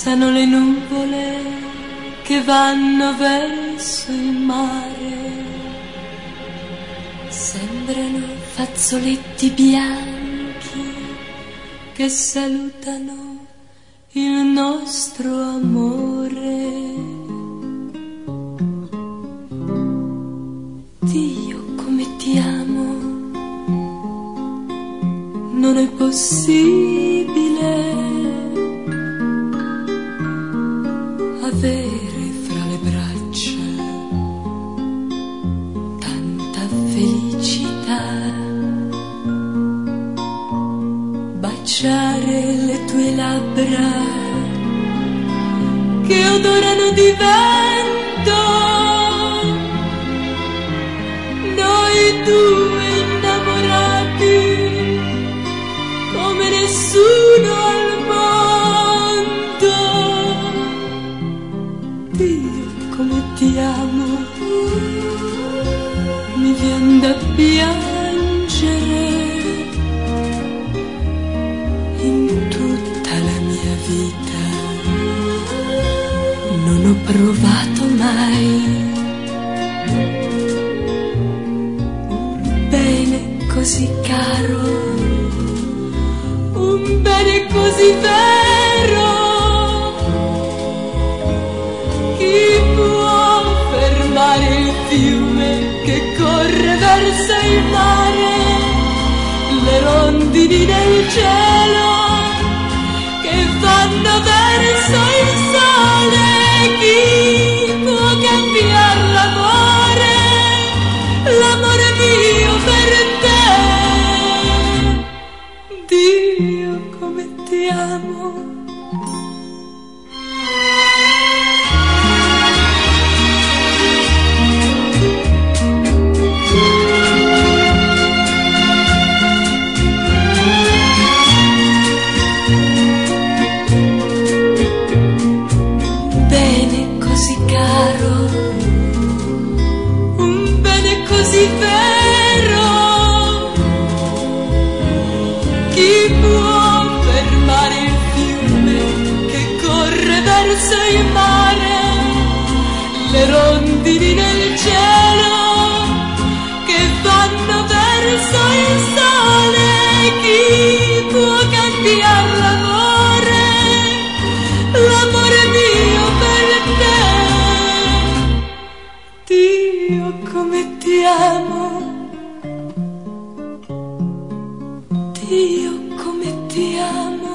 Passano le nuvole che vanno verso il mare, sembrano fazzoletti bianchi che salutano il nostro amore. Dio, come ti amo, non è possibile avere fra le braccia tanta felicità, baciare le tue labbra che odorano di vento, noi due innamorati come nessuno al mondo. Dio, come ti amo, mi vien da piangere. In tutta la mia vita non ho provato mai un bene così caro, un bene così vero. Chi può fermare il fiume che corre verso il mare, le rondini del cielo che vanno verso il sole? Chi può cambiare l'amore, l'amore mio per te? Dio, come ti amo. Un bene così vero, chi può fermare il fiume che corre verso il mare, le rondini del cielo che vanno verso il sole? Chi può cambiare l'amore, l'amore mio per te? Dio, come ti amo, Dio, come ti amo.